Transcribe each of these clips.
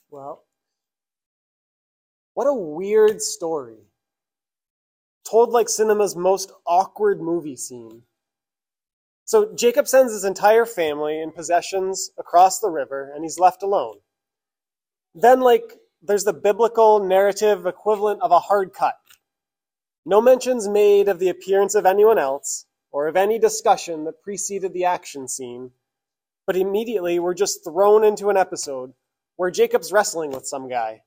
Well, what a weird story. Told like cinema's most awkward movie scene. So Jacob sends his entire family and possessions across the river, and he's left alone. Then, there's the biblical narrative equivalent of a hard cut. No mentions made of the appearance of anyone else, or of any discussion that preceded the action scene, but immediately we're just thrown into an episode where Jacob's wrestling with some guy.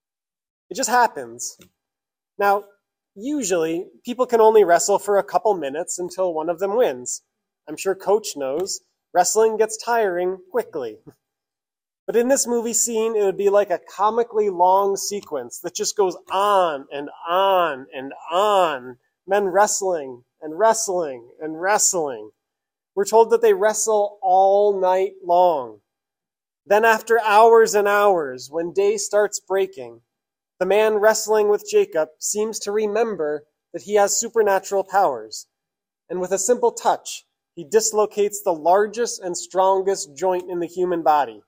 It just happens. Now, usually, people can only wrestle for a couple minutes until one of them wins. I'm sure Coach knows, wrestling gets tiring quickly. But in this movie scene, it would be like a comically long sequence that just goes on and on and on. Men wrestling and wrestling and wrestling. We're told that they wrestle all night long. Then after hours and hours, when day starts breaking, the man wrestling with Jacob seems to remember that he has supernatural powers. And with a simple touch, he dislocates the largest and strongest joint in the human body.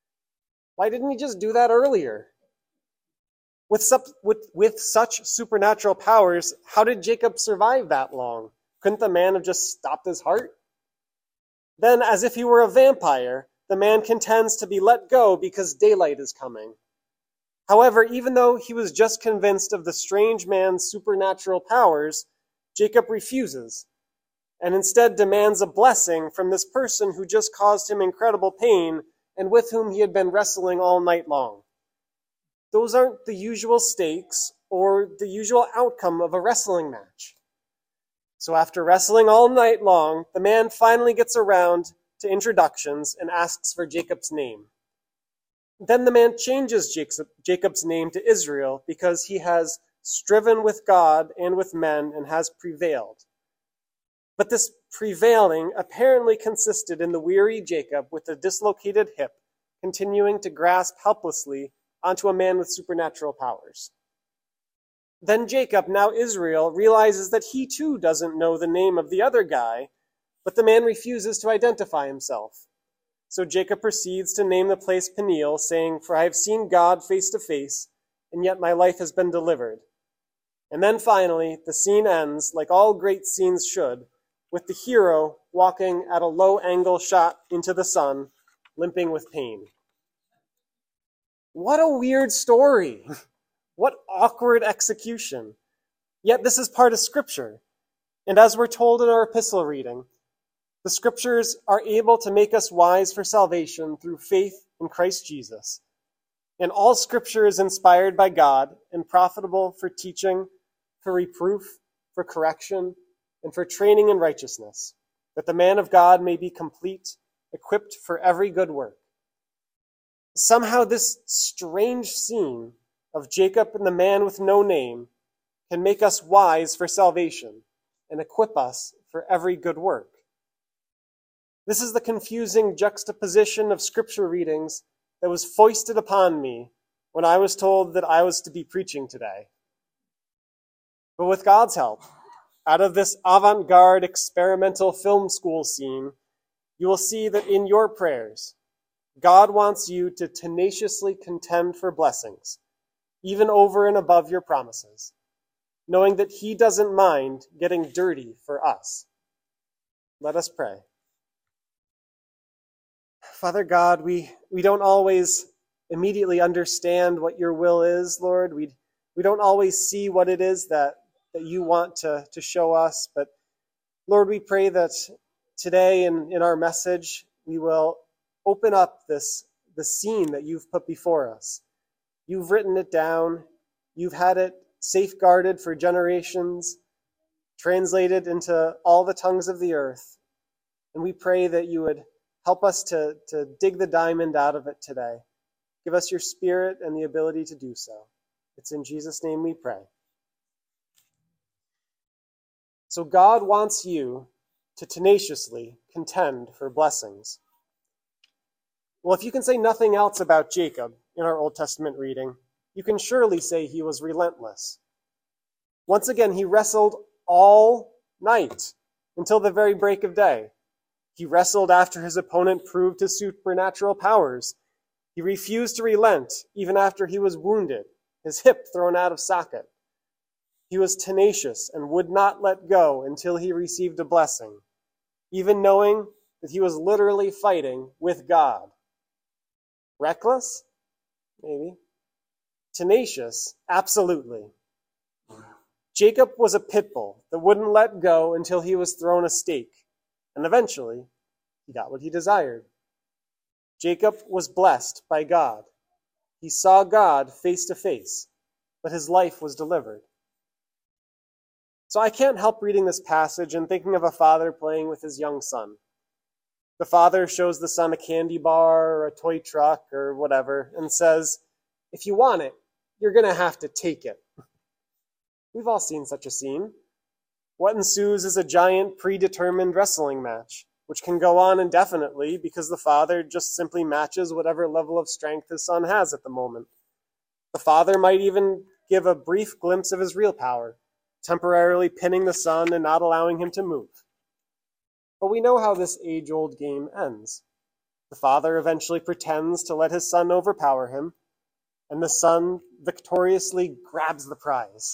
Why didn't he just do that earlier? With such supernatural powers, how did Jacob survive that long? Couldn't the man have just stopped his heart? Then, as if he were a vampire, the man contends to be let go because daylight is coming. However, even though he was just convinced of the strange man's supernatural powers, Jacob refuses, and instead demands a blessing from this person who just caused him incredible pain and with whom he had been wrestling all night long. Those aren't the usual stakes or the usual outcome of a wrestling match. So after wrestling all night long, the man finally gets around to introductions and asks for Jacob's name. Then the man changes Jacob's name to Israel because he has striven with God and with men and has prevailed. But this prevailing apparently consisted in the weary Jacob with a dislocated hip continuing to grasp helplessly onto a man with supernatural powers. Then Jacob, now Israel, realizes that he too doesn't know the name of the other guy, but the man refuses to identify himself. So Jacob proceeds to name the place Peniel, saying, "For I have seen God face to face, and yet my life has been delivered." And then finally, the scene ends, like all great scenes should, with the hero walking at a low-angle shot into the sun, limping with pain. What a weird story! What awkward execution! Yet this is part of Scripture. And as we're told in our epistle reading, the Scriptures are able to make us wise for salvation through faith in Christ Jesus. And all Scripture is inspired by God and profitable for teaching, for reproof, for correction, and for training in righteousness, that the man of God may be complete, equipped for every good work. Somehow this strange scene of Jacob and the man with no name can make us wise for salvation and equip us for every good work. This is the confusing juxtaposition of scripture readings that was foisted upon me when I was told that I was to be preaching today. But with God's help, out of this avant-garde experimental film school scene, you will see that in your prayers, God wants you to tenaciously contend for blessings, even over and above your promises, knowing that He doesn't mind getting dirty for us. Let us pray. Father God, we don't always immediately understand what your will is, Lord. We don't always see what it is that you want to show us. But Lord, we pray that today in our message, we will open up the scene that you've put before us. You've written it down. You've had it safeguarded for generations, translated into all the tongues of the earth. And we pray that you would help us to dig the diamond out of it today. Give us your Spirit and the ability to do so. It's in Jesus' name we pray. So God wants you to tenaciously contend for blessings. Well, if you can say nothing else about Jacob in our Old Testament reading, you can surely say he was relentless. Once again, he wrestled all night until the very break of day. He wrestled after his opponent proved his supernatural powers. He refused to relent even after he was wounded, his hip thrown out of socket. He was tenacious and would not let go until he received a blessing, even knowing that he was literally fighting with God. Reckless? Maybe. Tenacious? Absolutely. Jacob was a pit bull that wouldn't let go until he was thrown a stake, and eventually he got what he desired. Jacob was blessed by God. He saw God face to face, but his life was delivered. So I can't help reading this passage and thinking of a father playing with his young son. The father shows the son a candy bar or a toy truck or whatever and says, "If you want it, you're going to have to take it." We've all seen such a scene. What ensues is a giant predetermined wrestling match, which can go on indefinitely because the father just simply matches whatever level of strength his son has at the moment. The father might even give a brief glimpse of his real power, temporarily pinning the son and not allowing him to move. But we know how this age-old game ends. The father eventually pretends to let his son overpower him, and the son victoriously grabs the prize.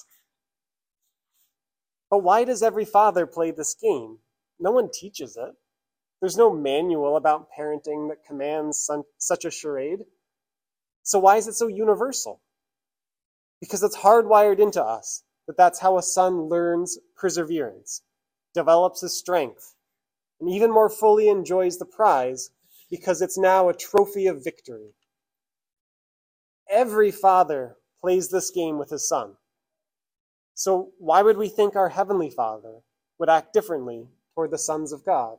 But why does every father play this game? No one teaches it. There's no manual about parenting that commands such a charade. So why is it so universal? Because it's hardwired into us that that's how a son learns perseverance, develops his strength, and even more fully enjoys the prize because it's now a trophy of victory. Every father plays this game with his son. So why would we think our Heavenly Father would act differently toward the sons of God?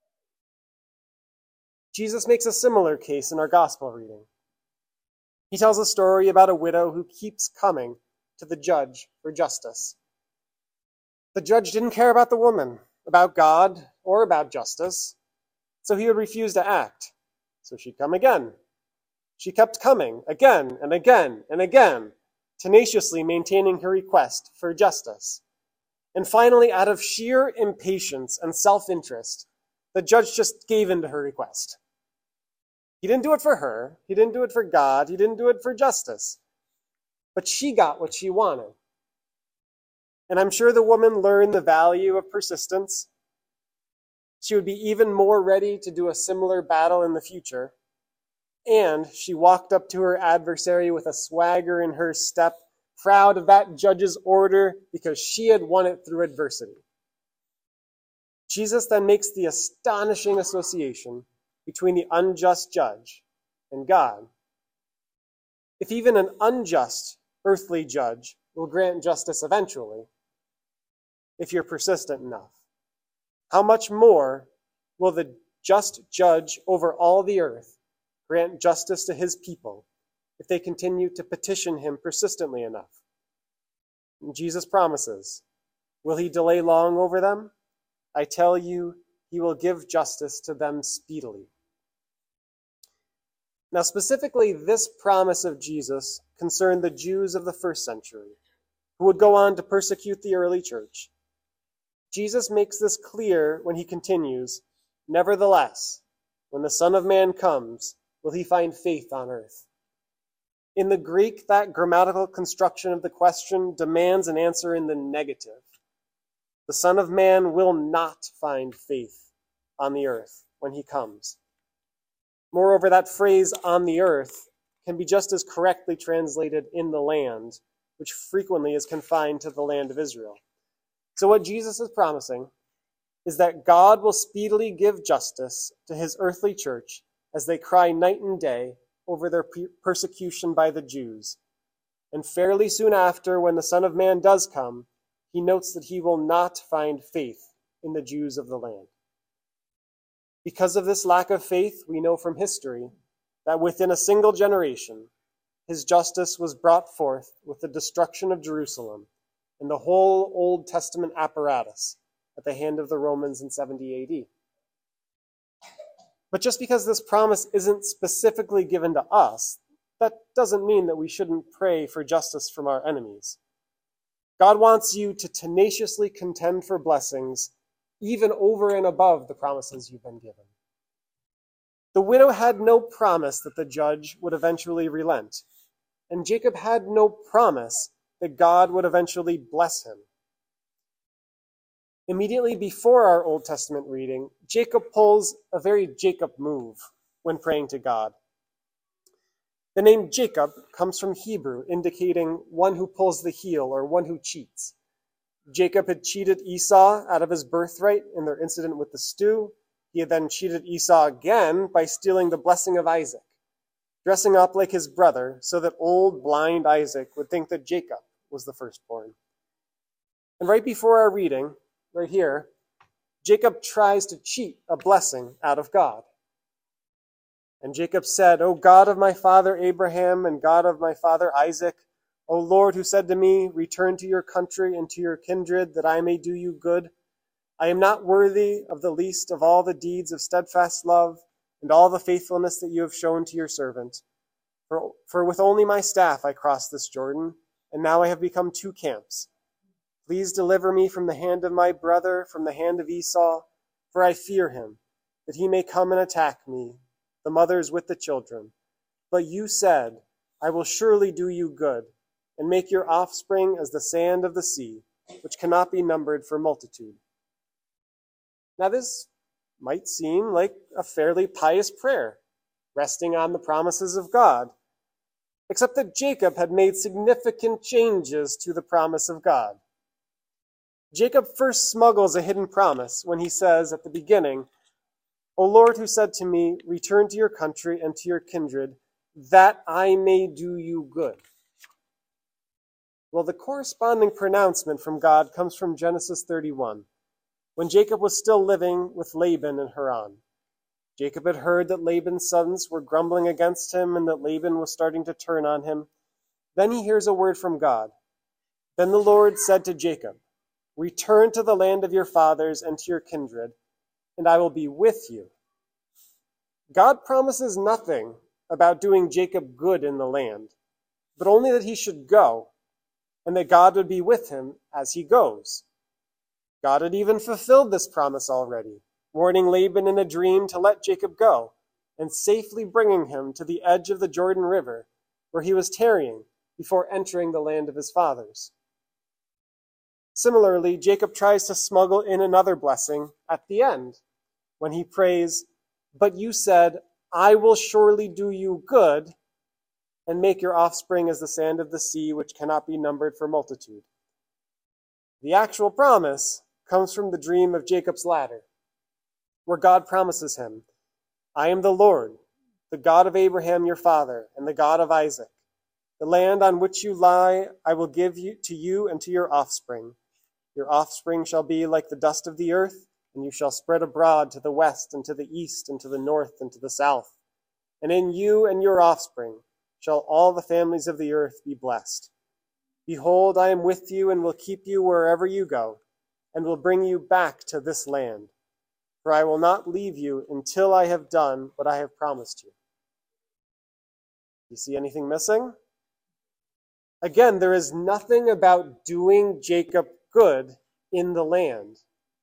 Jesus makes a similar case in our gospel reading. He tells a story about a widow who keeps coming to the judge for justice. The judge didn't care about the woman, about God, or about justice, so he would refuse to act. So she'd come again. She kept coming again and again and again, tenaciously maintaining her request for justice. And finally, out of sheer impatience and self-interest, the judge just gave in to her request. He didn't do it for her. He didn't do it for God. He didn't do it for justice. But she got what she wanted. And I'm sure the woman learned the value of persistence. She would be even more ready to do a similar battle in the future. And she walked up to her adversary with a swagger in her step, proud of that judge's order because she had won it through adversity. Jesus then makes the astonishing association between the unjust judge and God. If even an unjust earthly judge will grant justice eventually, if you're persistent enough, how much more will the just judge over all the earth grant justice to his people if they continue to petition him persistently enough? And Jesus promises, will he delay long over them? I tell you, he will give justice to them speedily. Now, specifically, this promise of Jesus concerned the Jews of the first century, who would go on to persecute the early church. Jesus makes this clear when he continues, "Nevertheless, when the Son of Man comes, will he find faith on earth?" In the Greek, that grammatical construction of the question demands an answer in the negative. The Son of Man will not find faith on the earth when he comes. Moreover, that phrase, "on the earth," can be just as correctly translated "in the land," which frequently is confined to the land of Israel. So what Jesus is promising is that God will speedily give justice to his earthly church as they cry night and day over their persecution by the Jews. And fairly soon after, when the Son of Man does come, he notes that he will not find faith in the Jews of the land. Because of this lack of faith, we know from history that within a single generation, his justice was brought forth with the destruction of Jerusalem and the whole Old Testament apparatus at the hand of the Romans in 70 AD. But just because this promise isn't specifically given to us, that doesn't mean that we shouldn't pray for justice from our enemies. God wants you to tenaciously contend for blessings even over and above the promises you've been given. The widow had no promise that the judge would eventually relent, and Jacob had no promise that God would eventually bless him. Immediately before our Old Testament reading, Jacob pulls a very Jacob move when praying to God. The name Jacob comes from Hebrew, indicating one who pulls the heel or one who cheats. Jacob had cheated Esau out of his birthright in their incident with the stew. He had then cheated Esau again by stealing the blessing of Isaac, dressing up like his brother so that old blind Isaac would think that Jacob was the firstborn. And right before our reading, right here, Jacob tries to cheat a blessing out of God. And Jacob said, O God of my father Abraham and God of my father Isaac, O Lord, who said to me, return to your country and to your kindred, that I may do you good. I am not worthy of the least of all the deeds of steadfast love and all the faithfulness that you have shown to your servant. For with only my staff I crossed this Jordan, and now I have become two camps. Please deliver me from the hand of my brother, from the hand of Esau, for I fear him, that he may come and attack me, the mothers with the children. But you said, I will surely do you good, and make your offspring as the sand of the sea, which cannot be numbered for multitude. Now this might seem like a fairly pious prayer, resting on the promises of God, except that Jacob had made significant changes to the promise of God. Jacob first smuggles a hidden promise when he says at the beginning, O Lord, who said to me, return to your country and to your kindred, that I may do you good. Well, the corresponding pronouncement from God comes from Genesis 31, when Jacob was still living with Laban in Haran. Jacob had heard that Laban's sons were grumbling against him and that Laban was starting to turn on him. Then he hears a word from God. Then the Lord said to Jacob, return to the land of your fathers and to your kindred, and I will be with you. God promises nothing about doing Jacob good in the land, but only that he should go, and that God would be with him as he goes. God had even fulfilled this promise already, warning Laban in a dream to let Jacob go, and safely bringing him to the edge of the Jordan River, where he was tarrying before entering the land of his fathers. Similarly, Jacob tries to smuggle in another blessing at the end, when he prays, but you said, I will surely do you good, and make your offspring as the sand of the sea, which cannot be numbered for multitude. The actual promise comes from the dream of Jacob's ladder, where God promises him, I am the Lord, the God of Abraham your father, and the God of Isaac. The land on which you lie I will give to you and to your offspring. Your offspring shall be like the dust of the earth, and you shall spread abroad to the west and to the east and to the north and to the south. And in you and your offspring shall all the families of the earth be blessed. Behold, I am with you and will keep you wherever you go, and will bring you back to this land. For I will not leave you until I have done what I have promised you. You see anything missing? Again, there is nothing about doing Jacob good in the land.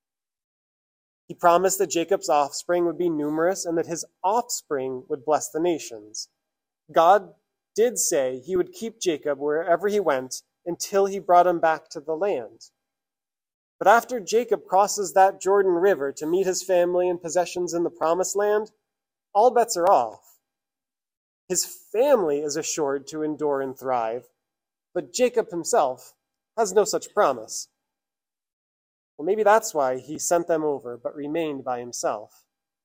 He promised that Jacob's offspring would be numerous and that his offspring would bless the nations. God did say he would keep Jacob wherever he went until he brought him back to the land. But after Jacob crosses that Jordan River to meet his family and possessions in the promised land, all bets are off. His family is assured to endure and thrive, but Jacob himself has no such promise. Well, maybe that's why he sent them over, but remained by himself.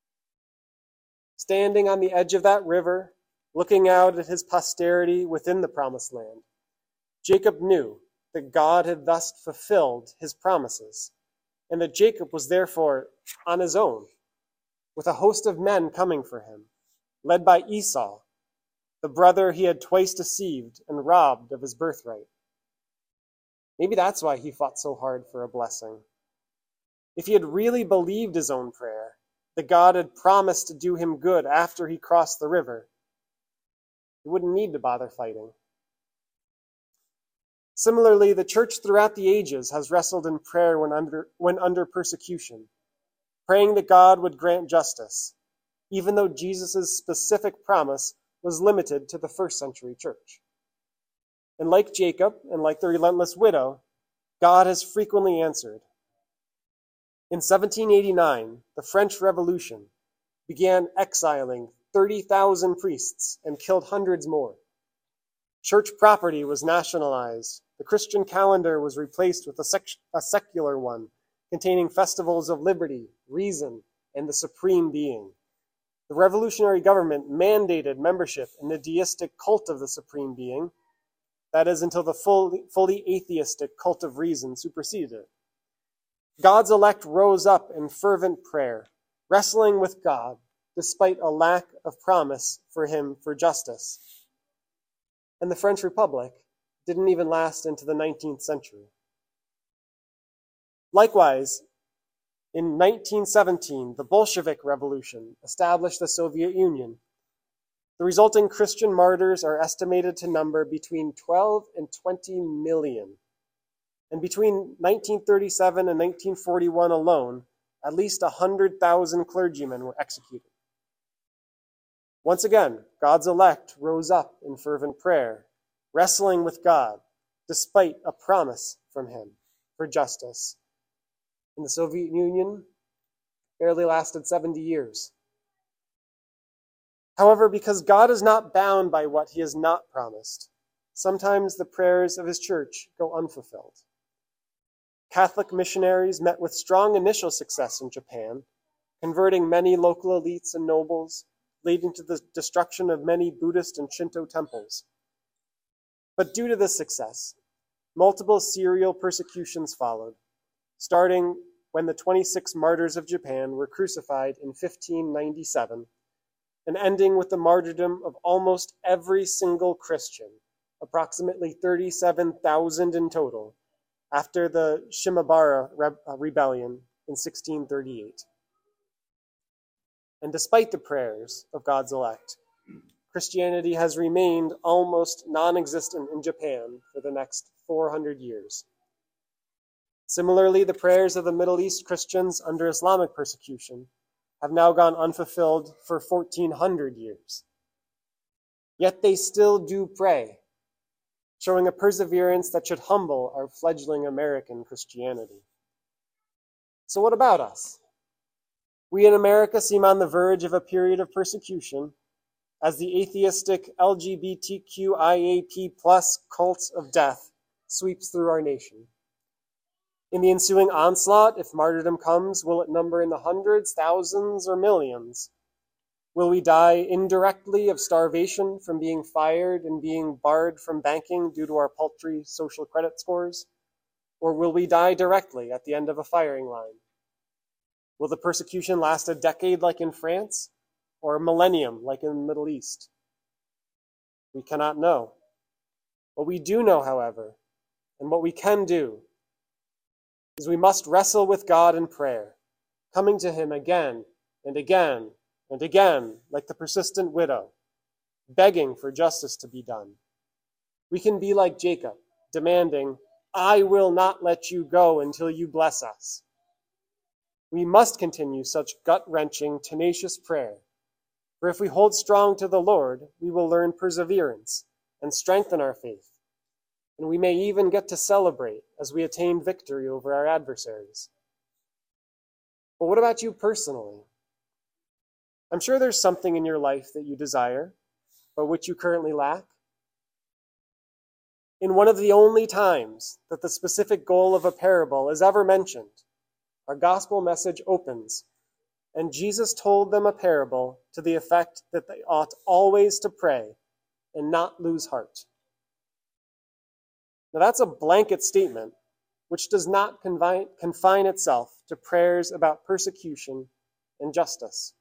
Standing on the edge of that river, looking out at his posterity within the promised land, Jacob knew that God had thus fulfilled his promises, and that Jacob was therefore on his own, with a host of men coming for him, led by Esau, the brother he had twice deceived and robbed of his birthright. Maybe that's why he fought so hard for a blessing. If he had really believed his own prayer, that God had promised to do him good after he crossed the river, he wouldn't need to bother fighting. Similarly, the church throughout the ages has wrestled in prayer when under persecution, praying that God would grant justice. even though Jesus' specific promise was limited to the first century church. And like Jacob, and like the relentless widow, God has frequently answered. In 1789, the French Revolution began exiling 30,000 priests and killed hundreds more. Church property was nationalized. The Christian calendar was replaced with a secular one, containing festivals of liberty, reason, and the supreme being. The revolutionary government mandated membership in the deistic cult of the supreme being, that is, until the fully atheistic cult of reason superseded it. God's elect rose up in fervent prayer, wrestling with God despite a lack of promise for him for justice. And the French Republic didn't even last into the 19th century. Likewise, in 1917, the Bolshevik Revolution established the Soviet Union. The resulting Christian martyrs are estimated to number between 12 and 20 million. And between 1937 and 1941 alone, at least 100,000 clergymen were executed. Once again, God's elect rose up in fervent prayer, wrestling with God despite a promise from him for justice. And the Soviet Union barely lasted 70 years. However, because God is not bound by what he has not promised, sometimes the prayers of his church go unfulfilled. Catholic missionaries met with strong initial success in Japan, converting many local elites and nobles, leading to the destruction of many Buddhist and Shinto temples. But due to this success, multiple serial persecutions followed, starting when the 26 martyrs of Japan were crucified in 1597, and ending with the martyrdom of almost every single Christian, approximately 37,000 in total, after the Shimabara rebellion in 1638. And despite the prayers of God's elect, Christianity has remained almost non-existent in Japan for the next 400 years. Similarly, the prayers of the Middle East Christians under Islamic persecution have now gone unfulfilled for 1,400 years. Yet they still do pray, showing a perseverance that should humble our fledgling American Christianity. So what about us? We in America seem on the verge of a period of persecution as the atheistic LGBTQIAP+ cult of death sweeps through our nation. In the ensuing onslaught, if martyrdom comes, will it number in the hundreds, thousands, or millions? Will we die indirectly of starvation from being fired and being barred from banking due to our paltry social credit scores? Or will we die directly at the end of a firing line? Will the persecution last a decade like in France, or a millennium like in the Middle East? We cannot know. What we do know, however, and what we can do, is we must wrestle with God in prayer, coming to him again and again and again, like the persistent widow, begging for justice to be done. We can be like Jacob, demanding, "I will not let you go until you bless us." We must continue such gut-wrenching, tenacious prayer, for if we hold strong to the Lord, we will learn perseverance and strengthen our faith, and we may even get to celebrate as we attain victory over our adversaries. But what about you personally? I'm sure there's something in your life that you desire, but which you currently lack. In one of the only times that the specific goal of a parable is ever mentioned, our gospel message opens, and Jesus told them a parable to the effect that they ought always to pray and not lose heart. Now that's a blanket statement which does not confine itself to prayers about persecution and justice.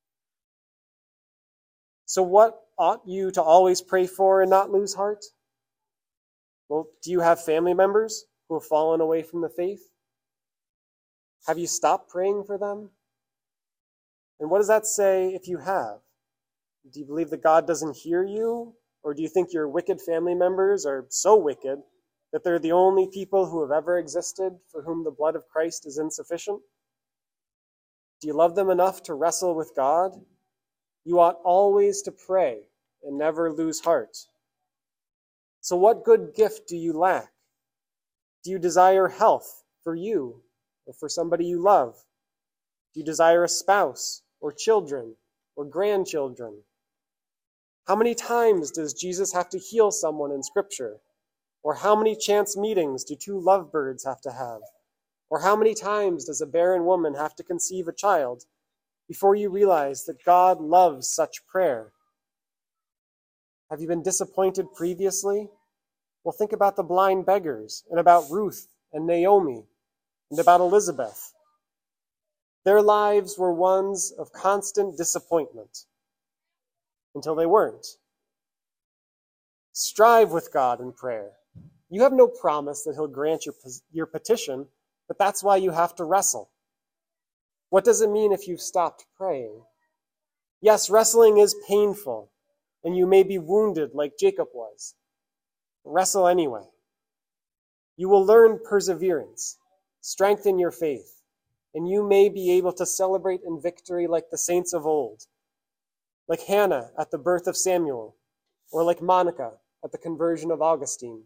So what ought you to always pray for and not lose heart? Well, do you have family members who have fallen away from the faith? Have you stopped praying for them? And what does that say if you have? Do you believe that God doesn't hear you? Or do you think your wicked family members are so wicked that they're the only people who have ever existed for whom the blood of Christ is insufficient? Do you love them enough to wrestle with God You ought always to pray and never lose heart. So what good gift do you lack? Do you desire health for you or for somebody you love? Do you desire a spouse or children or grandchildren? How many times does Jesus have to heal someone in Scripture? Or how many chance meetings do two lovebirds have to have? Or how many times does a barren woman have to conceive a child before you realize that God loves such prayer? Have you been disappointed previously? Well, think about the blind beggars and about Ruth and Naomi and about Elizabeth. Their lives were ones of constant disappointment until they weren't. Strive with God in prayer. You have no promise that he'll grant your petition, but that's why you have to wrestle. What does it mean if you've stopped praying? Yes, wrestling is painful, and you may be wounded like Jacob was. Wrestle anyway. You will learn perseverance, strengthen your faith, and you may be able to celebrate in victory like the saints of old, like Hannah at the birth of Samuel, or like Monica at the conversion of Augustine.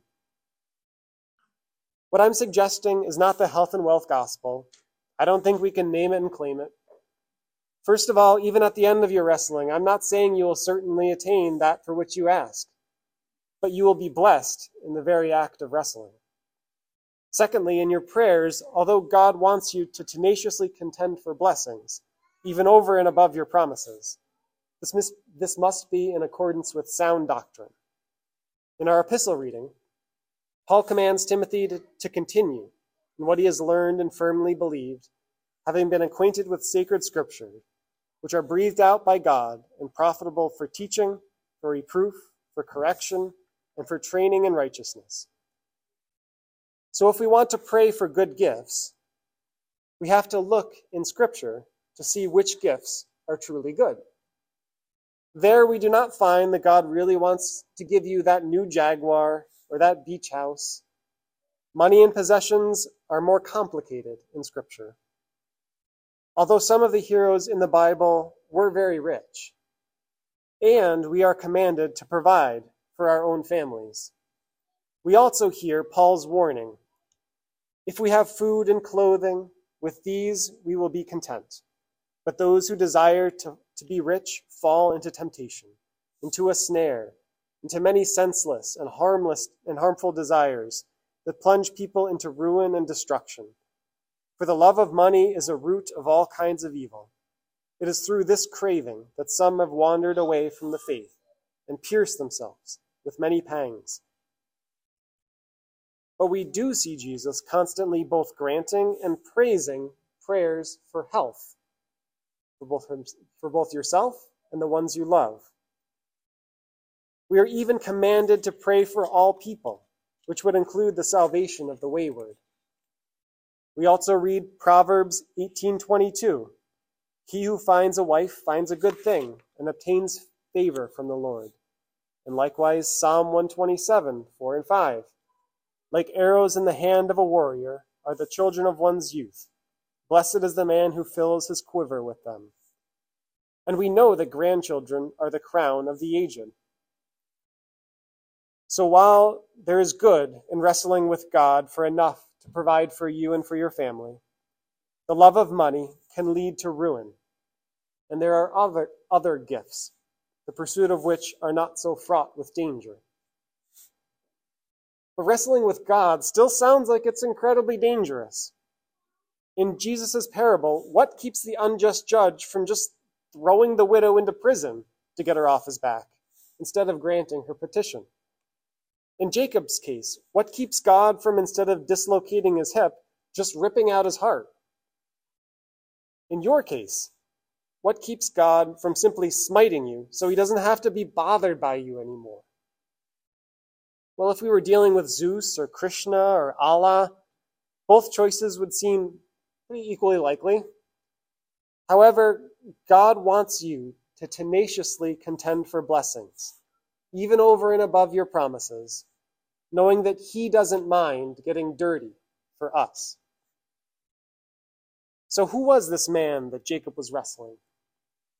What I'm suggesting is not the health and wealth gospel. I don't think we can name it and claim it. First of all, even at the end of your wrestling, I'm not saying you will certainly attain that for which you ask, but you will be blessed in the very act of wrestling. Secondly, in your prayers, although God wants you to tenaciously contend for blessings, even over and above your promises, this must be in accordance with sound doctrine. In our epistle reading, Paul commands Timothy to continue in what he has learned and firmly believed, having been acquainted with sacred scriptures, which are breathed out by God and profitable for teaching, for reproof, for correction, and for training in righteousness. So if we want to pray for good gifts, we have to look in Scripture to see which gifts are truly good. There we do not find that God really wants to give you that new Jaguar or that beach house. Money and possessions are more complicated in Scripture. Although some of the heroes in the Bible were very rich, and we are commanded to provide for our own families, we also hear Paul's warning. If we have food and clothing, with these we will be content. But those who desire to be rich fall into temptation, into a snare, into many senseless and harmless and harmful desires that plunge people into ruin and destruction. For the love of money is a root of all kinds of evil. It is through this craving that some have wandered away from the faith and pierced themselves with many pangs. But we do see Jesus constantly both granting and praising prayers for health, for both yourself and the ones you love. We are even commanded to pray for all people, which would include the salvation of the wayward. We also read Proverbs 18:22. He who finds a wife finds a good thing and obtains favor from the Lord. And likewise Psalm 127, 4 and 5. Like arrows in the hand of a warrior are the children of one's youth. Blessed is the man who fills his quiver with them. And we know that grandchildren are the crown of the aged. So while there is good in wrestling with God for enough to provide for you and for your family, the love of money can lead to ruin. And there are other gifts, the pursuit of which are not so fraught with danger. But wrestling with God still sounds like it's incredibly dangerous. In Jesus' parable, what keeps the unjust judge from just throwing the widow into prison to get her off his back, instead of granting her petition? In Jacob's case, what keeps God from, instead of dislocating his hip, just ripping out his heart? In your case, what keeps God from simply smiting you so he doesn't have to be bothered by you anymore? Well, if we were dealing with Zeus or Krishna or Allah, both choices would seem pretty equally likely. However, God wants you to tenaciously contend for blessings, even over and above your promises, knowing that he doesn't mind getting dirty for us. So who was this man that Jacob was wrestling?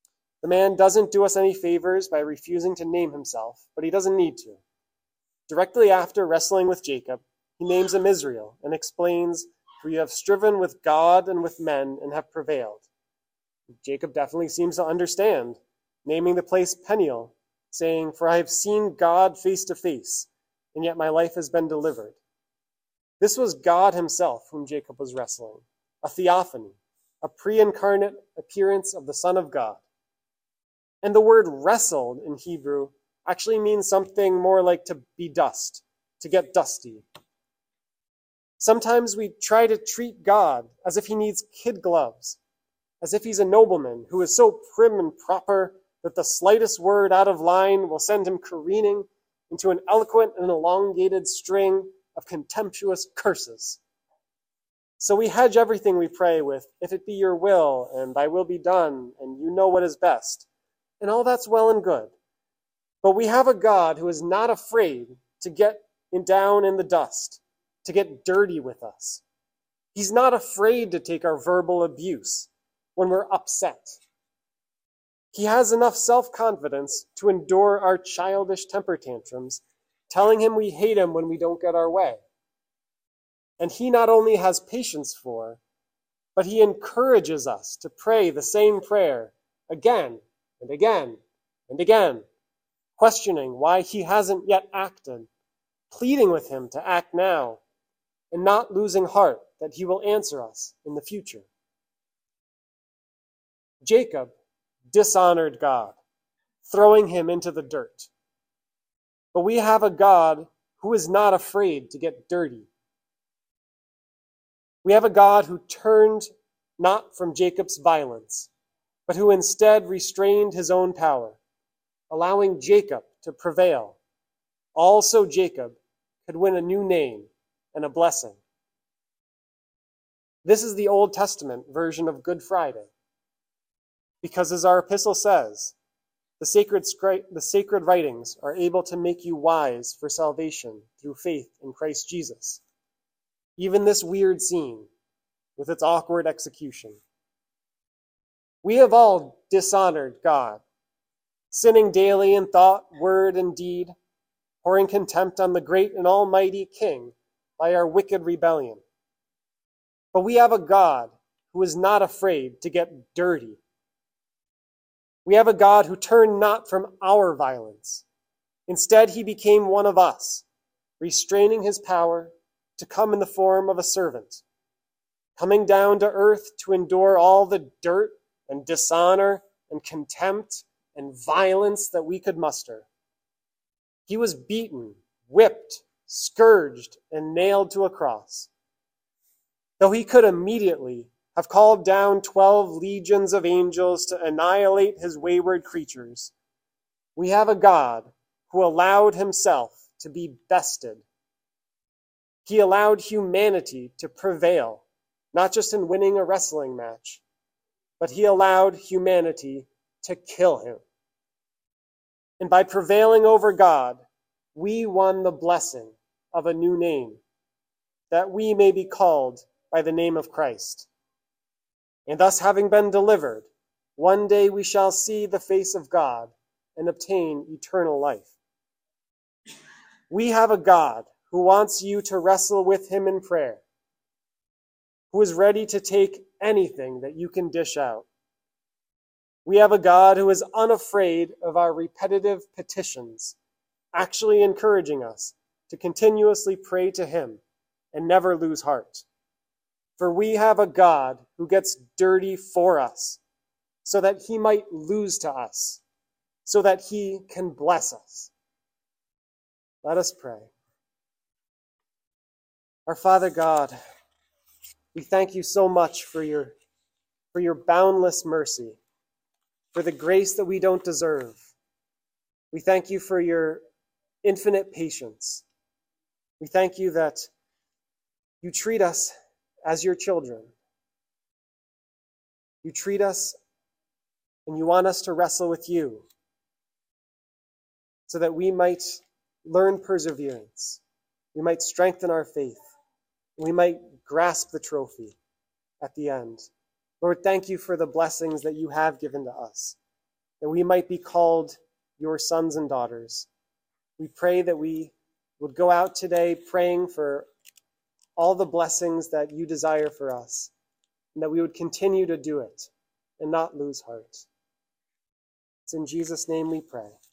The man doesn't do us any favors by refusing to name himself, but he doesn't need to. Directly after wrestling with Jacob, he names him Israel and explains, "For you have striven with God and with men and have prevailed." Jacob definitely seems to understand, naming the place Peniel, saying, "For I have seen God face to face, and yet my life has been delivered." This was God himself whom Jacob was wrestling, a theophany, a pre-incarnate appearance of the Son of God. And the word wrestled in Hebrew actually means something more like to be dust, to get dusty. Sometimes we try to treat God as if he needs kid gloves, as if he's a nobleman who is so prim and proper that the slightest word out of line will send him careening into an eloquent and elongated string of contemptuous curses. So we hedge everything we pray with, "If it be your will, and thy will be done, and you know what is best." And all that's well and good. But we have a God who is not afraid to get down in the dust, to get dirty with us. He's not afraid to take our verbal abuse when we're upset. He has enough self-confidence to endure our childish temper tantrums, telling him we hate him when we don't get our way. And he not only has patience for, but he encourages us to pray the same prayer again and again and again, questioning why he hasn't yet acted, pleading with him to act now, and not losing heart that he will answer us in the future. Jacob dishonored God, throwing him into the dirt. But we have a God who is not afraid to get dirty. We have a God who turned not from Jacob's violence, but who instead restrained his own power, allowing Jacob to prevail. Also Jacob could win a new name and a blessing. This is the Old Testament version of Good Friday. Because as our epistle says, the sacred writings are able to make you wise for salvation through faith in Christ Jesus. Even this weird scene, with its awkward execution. We have all dishonored God, sinning daily in thought, word, and deed, pouring contempt on the great and almighty King by our wicked rebellion. But we have a God who is not afraid to get dirty. We have a God who turned not from our violence. Instead, he became one of us, restraining his power to come in the form of a servant, coming down to earth to endure all the dirt and dishonor and contempt and violence that we could muster. He was beaten, whipped, scourged, and nailed to a cross. Though he could immediately have called down 12 legions of angels to annihilate his wayward creatures, we have a God who allowed himself to be bested. He allowed humanity to prevail, not just in winning a wrestling match, but he allowed humanity to kill him. And by prevailing over God, we won the blessing of a new name, that we may be called by the name of Christ. And thus, having been delivered, one day we shall see the face of God and obtain eternal life. We have a God who wants you to wrestle with him in prayer, who is ready to take anything that you can dish out. We have a God who is unafraid of our repetitive petitions, actually encouraging us to continuously pray to him and never lose heart. For we have a God who gets dirty for us, so that he might lose to us, so that he can bless us. Let us pray. Our Father God, we thank you so much for your boundless mercy, for the grace that we don't deserve. We thank you for your infinite patience. We thank you that you treat us as your children. You treat us and you want us to wrestle with you so that we might learn perseverance. We might strengthen our faith. We might grasp the trophy at the end. Lord, thank you for the blessings that you have given to us. that we might be called your sons and daughters. We pray that we would go out today praying for all the blessings that you desire for us, and that we would continue to do it and not lose heart. It's in Jesus' name we pray.